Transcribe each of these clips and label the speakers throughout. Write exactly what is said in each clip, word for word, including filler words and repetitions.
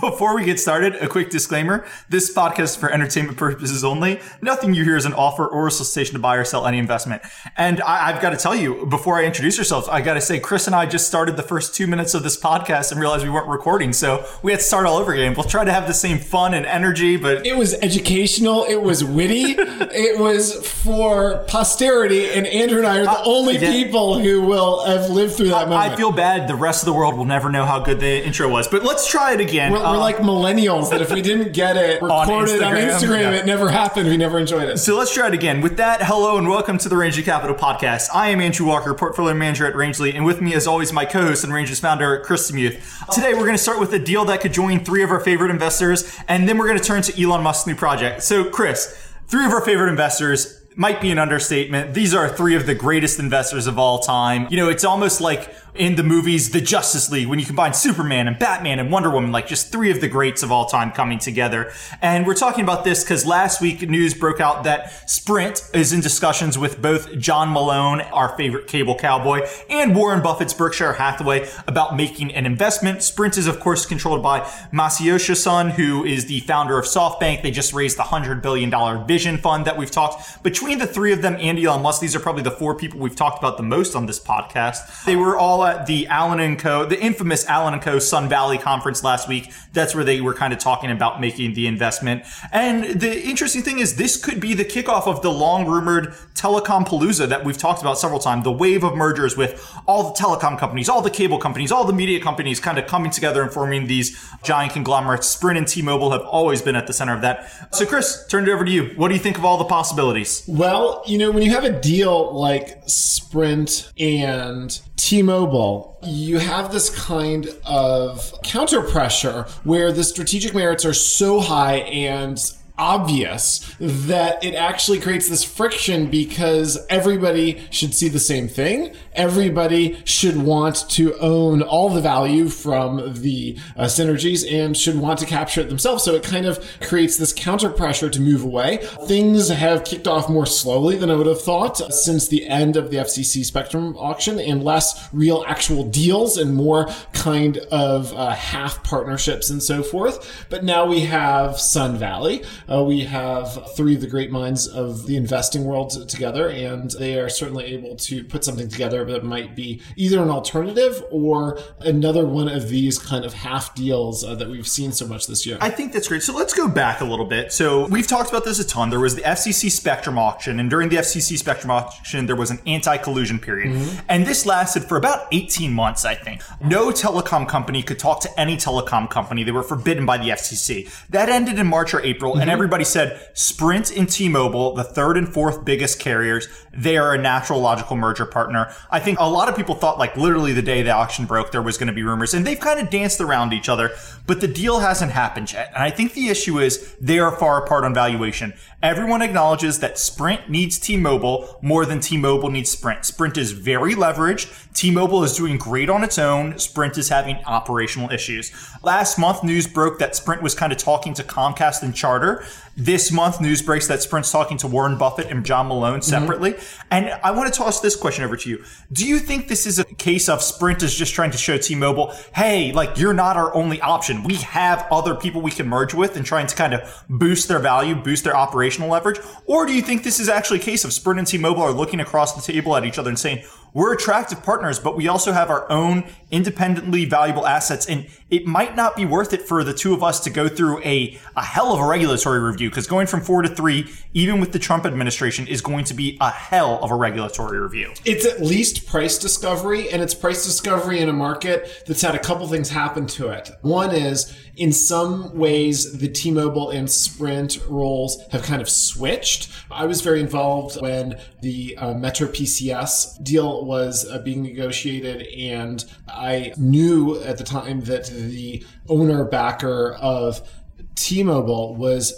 Speaker 1: Before we get started, a quick disclaimer. This podcast is for entertainment purposes only. Nothing you hear is an offer or a solicitation to buy or sell any investment. And I, I've got to tell you, before I introduce ourselves, I got to say, Chris and I just started the first two minutes of this podcast and realized we weren't recording. So we had to start all over again. We'll try to have the same fun and energy, but...
Speaker 2: It was educational. It was witty. It was for posterity. And Andrew and I are the uh, only yeah. people who will have lived through that moment.
Speaker 1: I feel bad. The rest of the world will never know how good the intro was. But let's try it again.
Speaker 2: We're, uh, we're like millennials that if we didn't get it recorded on Instagram, on Instagram yeah. it never happened. We never enjoyed it.
Speaker 1: So let's try it again. With that, hello and welcome to the Rangeley Capital Podcast. I am Andrew Walker, portfolio manager at Rangeley, and with me, as always, my co-host and Rangeley's founder, Chris Demuth. Today, we're going to start with a deal that could join three of our favorite investors, and then we're going to turn to Elon Musk's new project. So, Chris, three of our favorite investors might be an understatement. These are three of the greatest investors of all time. You know, it's almost like in the movies, the Justice League, when you combine Superman and Batman and Wonder Woman, like just three of the greats of all time coming together. And we're talking about this because last week news broke out that Sprint is in discussions with both John Malone, our favorite cable cowboy, and Warren Buffett's Berkshire Hathaway about making an investment. Sprint is, of course, controlled by Masayoshi Son, who is the founder of SoftBank. They just raised the one hundred billion dollars Vision Fund that we've talked. Between the three of them and Elon Musk, these are probably the four people we've talked about the most on this podcast. They were all at the Allen and Co., the infamous Allen and Co. Sun Valley conference last week. That's where they were kind of talking about making the investment. And the interesting thing is this could be the kickoff of the long-rumored telecom palooza that we've talked about several times, the wave of mergers with all the telecom companies, all the cable companies, all the media companies kind of coming together and forming these giant conglomerates. Sprint and T-Mobile have always been at the center of that. So, Chris, turn it over to you. What do you think of all the possibilities?
Speaker 2: Well, you know, when you have a deal like Sprint and T-Mobile, you have this kind of counter pressure where the strategic merits are so high and obvious that it actually creates this friction because everybody should see the same thing. Everybody should want to own all the value from the uh, synergies and should want to capture it themselves. So it kind of creates this counter pressure to move away. Things have kicked off more slowly than I would have thought since the end of the F C C spectrum auction, and less real actual deals and more kind of uh, half partnerships and so forth. But now we have Sun Valley. Uh, we have three of the great minds of the investing world together, and they are certainly able to put something together that might be either an alternative or another one of these kind of half deals uh, that we've seen so much this year.
Speaker 1: I think that's great. So let's go back a little bit. So we've talked about this a ton. There was the F C C spectrum auction, and during the F C C spectrum auction, there was an anti-collusion period. Mm-hmm. And this lasted for about eighteen months, I think. No telecom company could talk to any telecom company. They were forbidden by the F C C. That ended in March or April, mm-hmm. and everybody said Sprint and T-Mobile, the third and fourth biggest carriers, they are a natural logical merger partner. I think a lot of people thought like literally the day the auction broke, there was going to be rumors, and they've kind of danced around each other, but the deal hasn't happened yet. And I think the issue is they are far apart on valuation. Everyone acknowledges that Sprint needs T-Mobile more than T-Mobile needs Sprint. Sprint is very leveraged. T-Mobile is doing great on its own. Sprint is having operational issues. Last month, news broke that Sprint was kind of talking to Comcast and Charter. This month, news breaks that Sprint's talking to Warren Buffett and John Malone separately. Mm-hmm. And I want to toss this question over to you. Do you think this is a case of Sprint is just trying to show T-Mobile, hey, like you're not our only option. We have other people we can merge with, and trying to kind of boost their value, boost their operational leverage? Or do you think this is actually a case of Sprint and T-Mobile are looking across the table at each other and saying, we're attractive partners, but we also have our own independently valuable assets, and it might not be worth it for the two of us to go through a, a hell of a regulatory review, because going from four to three, even with the Trump administration, is going to be a hell of a regulatory review.
Speaker 2: It's at least price discovery, and it's price discovery in a market that's had a couple things happen to it. One is, in some ways, the T-Mobile and Sprint roles have kind of switched. I was very involved when the uh, Metro P C S deal was uh, being negotiated, and I knew at the time that the owner backer of T-Mobile was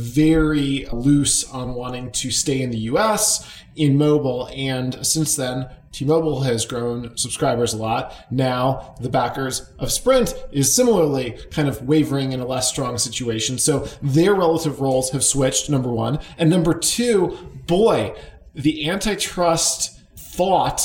Speaker 2: very loose on wanting to stay in the U S in mobile, and since then T-Mobile has grown subscribers a lot. Now the backers of Sprint is similarly kind of wavering in a less strong situation. So their relative roles have switched, number one. And number two, boy, the antitrust thought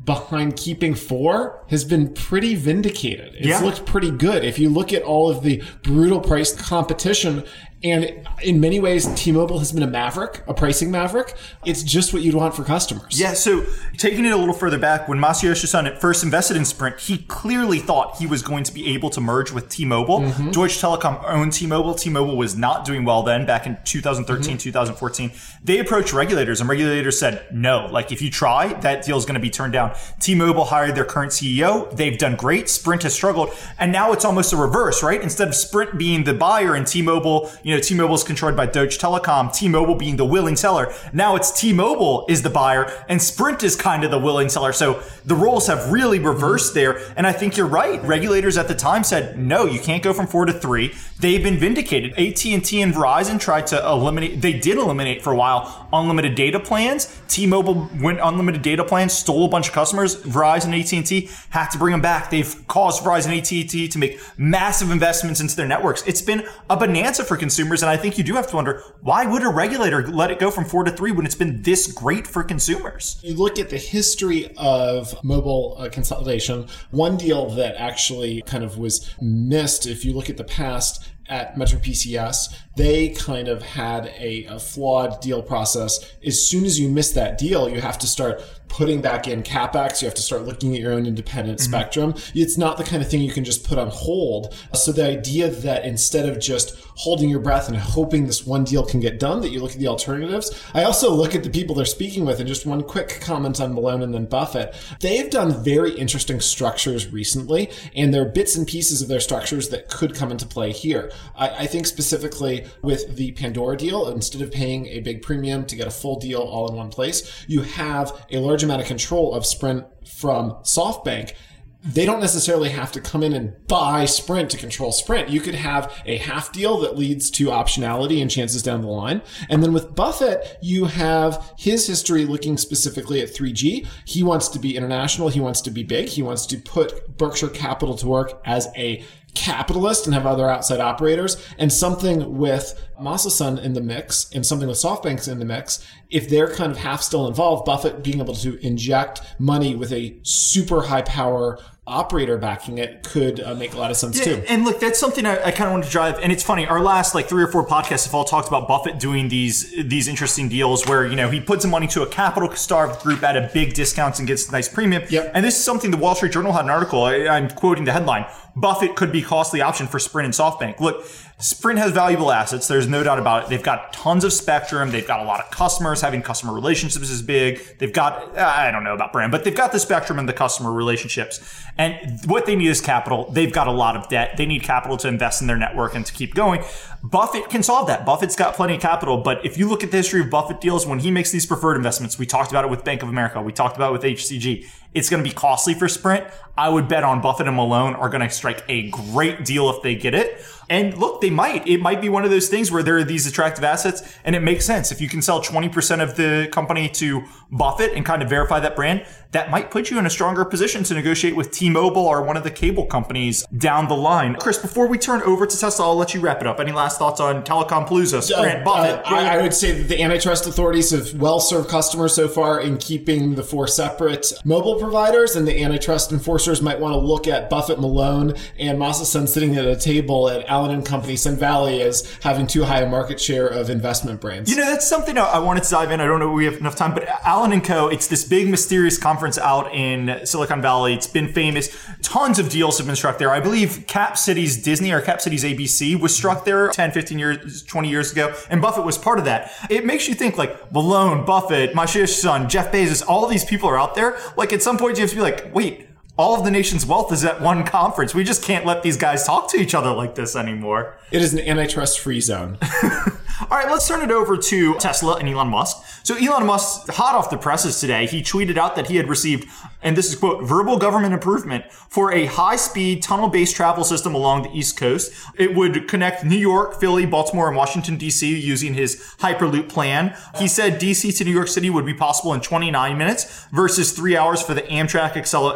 Speaker 2: behind keeping four has been pretty vindicated. It's
Speaker 1: yeah.
Speaker 2: looked pretty good. If you look at all of the brutal price competition, and in many ways, T-Mobile has been a maverick, a pricing maverick. It's just what you'd want for customers.
Speaker 1: Yeah, so taking it a little further back, when Masayoshi Son at first invested in Sprint, he clearly thought he was going to be able to merge with T-Mobile. Mm-hmm. Deutsche Telekom owned T-Mobile. T-Mobile was not doing well then, back in two thousand thirteen, mm-hmm. two thousand fourteen. They approached regulators, and regulators said, no, like if you try, that deal is going to be turned down. T-Mobile hired their current C E O. They've done great. Sprint has struggled. And now it's almost a reverse, right? Instead of Sprint being the buyer and T-Mobile, you know, T-Mobile is controlled by Deutsche Telekom, T-Mobile being the willing seller. Now it's T-Mobile is the buyer and Sprint is kind of the willing seller. So the roles have really reversed there. And I think you're right. Regulators at the time said, no, you can't go from four to three. They've been vindicated. A T and T and Verizon tried to eliminate, they did eliminate for a while, unlimited data plans. T-Mobile went unlimited data plans, stole a bunch of customers. Verizon and A T and T had to bring them back. They've caused Verizon and A T and T to make massive investments into their networks. It's been a bonanza for consumers. And I think you do have to wonder, why would a regulator let it go from four to three when it's been this great for consumers?
Speaker 2: You look at the history of mobile uh, consolidation. One deal that actually kind of was missed, if you look at the past, at Metro P C S, they kind of had a, a flawed deal process. As soon as you miss that deal, you have to start putting back in CapEx. You have to start looking at your own independent mm-hmm. spectrum. It's not the kind of thing you can just put on hold. So the idea that instead of just holding your breath and hoping this one deal can get done, that you look at the alternatives. I also look at the people they're speaking with, and just one quick comment on Malone and then Buffett. They've done very interesting structures recently, and there are bits and pieces of their structures that could come into play here. I, I think specifically with the Pandora deal, instead of paying a big premium to get a full deal all in one place, you have a large amount of control of Sprint from SoftBank. They don't necessarily have to come in and buy Sprint to control Sprint. You could have a half deal that leads to optionality and chances down the line. And then with Buffett, you have his history looking specifically at three G. He wants to be international. He wants to be big. He wants to put Berkshire Capital to work as a capitalist and have other outside operators, and something with Masa-san in the mix and something with SoftBank in the mix. If they're kind of half still involved, Buffett being able to inject money with a super high power operator backing it could uh, make a lot of sense
Speaker 1: yeah,
Speaker 2: too.
Speaker 1: And look, that's something I, I kind of want to drive. And it's funny, our last like three or four podcasts have all talked about Buffett doing these these interesting deals where, you know, he puts some money to a capital starved group at a big discounts and gets a nice premium.
Speaker 2: Yep.
Speaker 1: And this is something the Wall Street Journal had an article. I, I'm quoting the headline: Buffett could be costly option for Sprint and SoftBank. Look, Sprint has valuable assets. There's no doubt about it. They've got tons of spectrum. They've got a lot of customers. Having customer relationships is big. They've got, I don't know about brand, but they've got the spectrum and the customer relationships. And what they need is capital. They've got a lot of debt. They need capital to invest in their network and to keep going. Buffett can solve that. Buffett's got plenty of capital. But if you look at the history of Buffett deals, when he makes these preferred investments, we talked about it with Bank of America. We talked about it with H C G. It's going to be costly for Sprint. I would bet on Buffett and Malone are going to strike a great deal if they get it. And look, they might. It might be one of those things where there are these attractive assets, and it makes sense. If you can sell twenty percent of the company to Buffett and kind of verify that brand, that might put you in a stronger position to negotiate with T-Mobile or one of the cable companies down the line. Chris, before we turn over to Tesla, I'll let you wrap it up. Any last thoughts on Telecom Palooza, Sprint, uh, Buffett?
Speaker 2: Uh, I, I would say that the antitrust authorities have well served customers so far in keeping the four separate mobile providers, and the antitrust enforcers might want to look at Buffett, Malone, and Masa-san sitting at a table at Allen and Company, Sun Valley, as having too high a market share of investment brands.
Speaker 1: You know, that's something I wanted to dive in. I don't know if we have enough time, but Allen and Co., it's this big mysterious conference out in Silicon Valley. It's been famous. Tons of deals have been struck there. I believe Cap Cities Disney or Cap Cities A B C was struck there ten, fifteen years, twenty years ago, and Buffett was part of that. It makes you think like Malone, Buffett, Masayoshi Son, Jeff Bezos, all these people are out there. Like at some point you have to be like, wait, all of the nation's wealth is at one conference. We just can't let these guys talk to each other like this anymore.
Speaker 2: It is an antitrust-free zone.
Speaker 1: All right, let's turn it over to Tesla and Elon Musk. So Elon Musk, hot off the presses today, he tweeted out that he had received, and this is quote, verbal government improvement for a high-speed tunnel-based travel system along the East Coast. It would connect New York, Philly, Baltimore, and Washington, D C using his Hyperloop plan. He said D C to New York City would be possible in twenty-nine minutes versus three hours for the Amtrak Acela Express.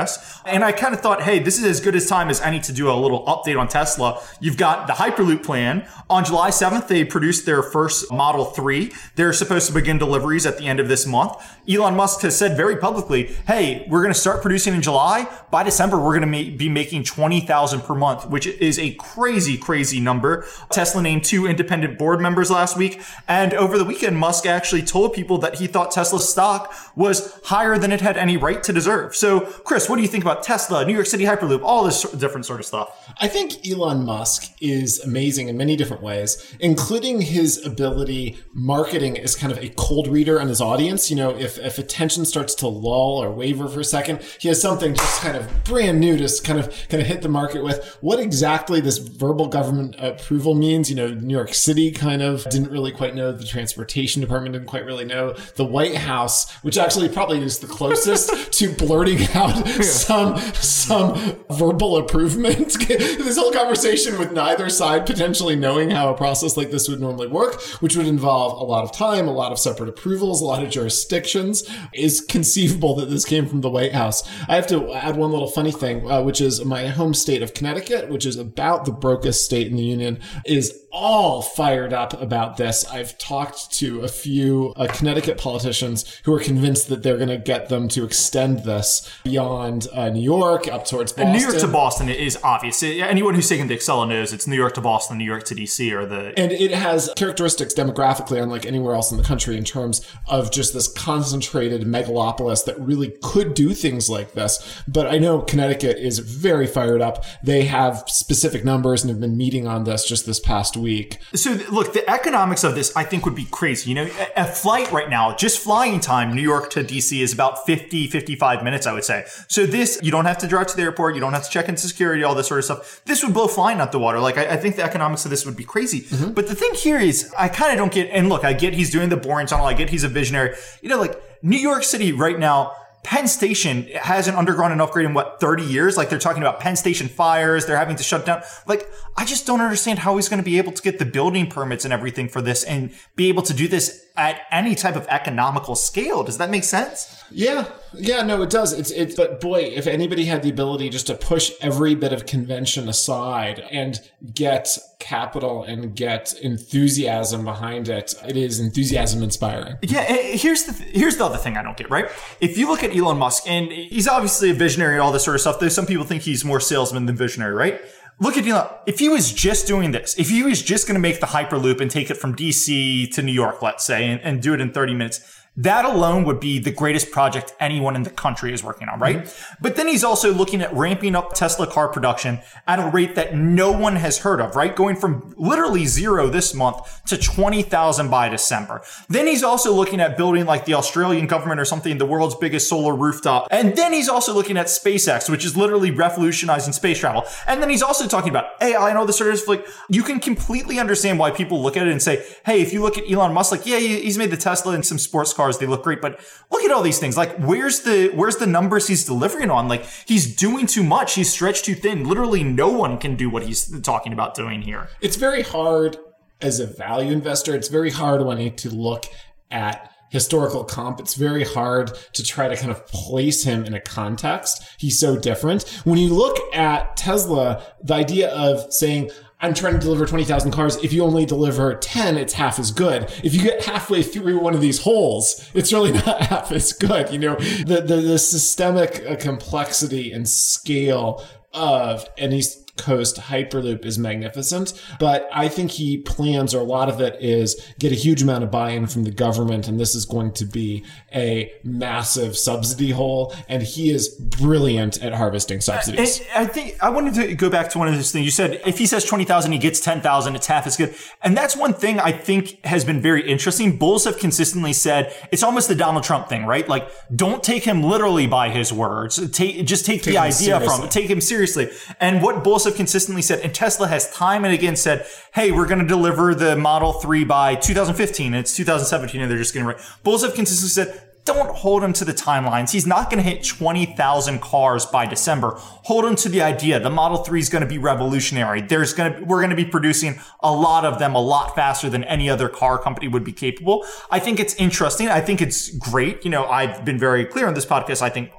Speaker 1: press. And I kind of thought, hey, this is as good a time as any to do a little update on Tesla. You've got the Hyperloop plan. On July seventh, they produced their first Model three. They're supposed to begin deliveries at the end of this month. Elon Musk has said very publicly, hey, we're going to start producing in July. By December, we're going to ma- be making twenty thousand per month, which is a crazy, crazy number. Tesla named two independent board members last week. And over the weekend, Musk actually told people that he thought Tesla's stock was higher than it had any right to deserve. So, Chris, what do you think about Tesla, New York City Hyperloop, all this different sort of stuff?
Speaker 2: I think Elon Musk is amazing in many different ways, including his ability marketing as kind of a cold reader on his audience. You know, if, if attention starts to lull or waver for a second, he has something just kind of brand new to kind of kind of hit the market with. What exactly this verbal government approval means, you know, New York City kind of didn't really quite know. The transportation department didn't quite really know. The White House, which actually probably is the closest to blurting out yeah. some some verbal improvement. This whole conversation with neither side potentially knowing how a process like this would normally work, which would involve a lot of time, a lot of separate approvals, a lot of jurisdictions, is conceivable that this came from the White House. I have to add one little funny thing, uh, which is my home state of Connecticut, which is about the brokest state in the union, is all fired up about this. I've talked to a few uh, Connecticut politicians who are convinced that they're going to get them to extend this beyond uh, New York up towards Boston.
Speaker 1: And New York to Boston is obvious. Anyone who's taken the Excel knows it's New York to Boston, New York to D C, or the...
Speaker 2: And it has characteristics demographically unlike anywhere else in the country in terms of just this concentrated megalopolis that really could do things like this. But I know Connecticut is very fired up. They have specific numbers and have been meeting on this just this past week.
Speaker 1: So look, the economics of this I think would be crazy. You know, a flight right now, just flying time, New York to D C is about fifty, fifty-five minutes, I would say. So this, you don't have to drive to the airport. You don't have to check into security, all this sort of stuff. This would blow flying out the water. Like, I, I think the economics of this would be crazy. Mm-hmm. But the thing here is, I kind of don't get, and look, I get he's doing the boring tunnel. I get he's a visionary. You know, like New York City right now, Penn Station hasn't undergone an upgrade in what, thirty years? Like they're talking about Penn Station fires. They're having to shut down. Like, I just don't understand how he's going to be able to get the building permits and everything for this and be able to do this at any type of economical scale. Does that make sense?
Speaker 2: Yeah. Yeah, no, it does. It's, it's, but boy, if anybody had the ability just to push every bit of convention aside and get capital and get enthusiasm behind it, it is enthusiasm inspiring.
Speaker 1: Yeah. Here's the, th- here's the other thing I don't get, right? If you look at Elon Musk, and he's obviously a visionary and all this sort of stuff, though some people think he's more salesman than visionary, right? Look at Elon. If he was just doing this, if he was just going to make the Hyperloop and take it from D C to New York, let's say, and, and do it in thirty minutes, that alone would be the greatest project anyone in the country is working on, right? Mm-hmm. But then he's also looking at ramping up Tesla car production at a rate that no one has heard of, right? Going from literally zero this month to twenty thousand by December. Then he's also looking at building like the Australian government or something, the world's biggest solar rooftop. And then he's also looking at SpaceX, which is literally revolutionizing space travel. And then he's also talking about A I and all this sort of stuff. Like, you can completely understand why people look at it and say, hey, if you look at Elon Musk, like, yeah, he's made the Tesla and some sports cars. They look great, but look at all these things. Like, where's the where's the numbers he's delivering on? Like, he's doing too much. He's stretched too thin. Literally, no one can do what he's talking about doing here.
Speaker 2: It's very hard as a value investor. It's very hard when you to look at historical comp. It's very hard to try to kind of place him in a context. He's so different. When you look at Tesla, the idea of saying, I'm trying to deliver twenty thousand cars. If you only deliver ten, it's half as good. If you get halfway through one of these holes, it's really not half as good. You know, the, the, the systemic uh, complexity and scale of an East Coast Hyperloop is magnificent, but I think he plans, or a lot of it is, get a huge amount of buy-in from the government, and this is going to be a massive subsidy hole, and he is brilliant at harvesting subsidies.
Speaker 1: I, I think I wanted to go back to one of those things. You said if he says twenty thousand, he gets ten thousand, it's half as good. And that's one thing I think has been very interesting. Bulls have consistently said, it's almost the Donald Trump thing, right? Like, don't take him literally by his words. Take, just take, take the idea seriously. from it. Take him seriously. And what Bulls have consistently said, and Tesla has time and again said, hey, we're going to deliver the Model three by two thousand fifteen, and it's two thousand seventeen, and they're just getting right. Bulls have consistently said, don't hold him to the timelines. He's not going to hit twenty thousand cars by December. Hold him to the idea. The Model three is going to be revolutionary. There's going to, we're going to be producing a lot of them a lot faster than any other car company would be capable. I think it's interesting. I think it's great. You know, I've been very clear on this podcast. I think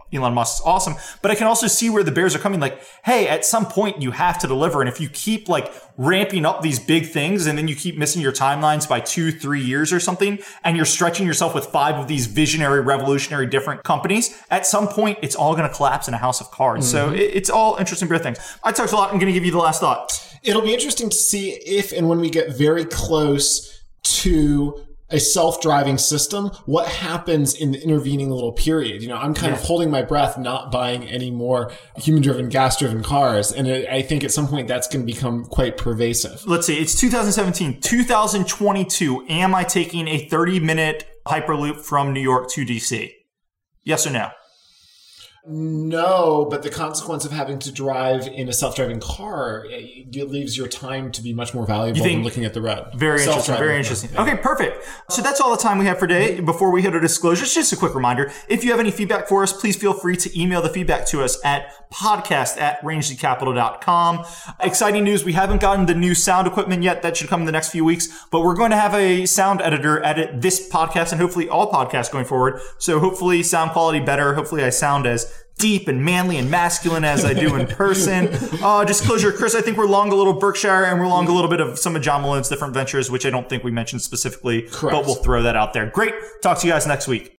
Speaker 1: Elon Musk's awesome. But I can also see where the bears are coming. Like, hey, at some point you have to deliver. And if you keep like ramping up these big things and then you keep missing your timelines by two, three years or something, and you're stretching yourself with five of these visionary, revolutionary, different companies, at some point it's all going to collapse in a house of cards. Mm-hmm. So it, it's all interesting bear things. I talked a lot. I'm going to give you the last thought.
Speaker 2: It'll be interesting to see if and when we get very close to a self-driving system, what happens in the intervening little period. You know, I'm kind yeah. of holding my breath, not buying any more human-driven, gas-driven cars. And it, I think at some point that's going to become quite pervasive.
Speaker 1: Let's see. It's two thousand seventeen. two thousand twenty-two. Am I taking a thirty-minute Hyperloop from New York to D C? Yes or no?
Speaker 2: No, but the consequence of having to drive in a self-driving car, it leaves your time to be much more valuable than looking at the road.
Speaker 1: Very interesting. Very interesting. Okay, perfect. So that's all the time we have for today. Before we hit our disclosures, just a quick reminder. If you have any feedback for us, please feel free to email the feedback to us at podcast at rangeley capital dot com. Exciting news. We haven't gotten the new sound equipment yet. That should come in the next few weeks, but we're going to have a sound editor edit this podcast and hopefully all podcasts going forward. So hopefully sound quality better. Hopefully I sound as deep and manly and masculine as I do in person. Uh, disclosure, Chris, I think we're long a little Berkshire and we're long a little bit of some of John Malone's different ventures, which I don't think we mentioned specifically,
Speaker 2: Correct.
Speaker 1: But we'll throw that out there. Great. Talk to you guys next week.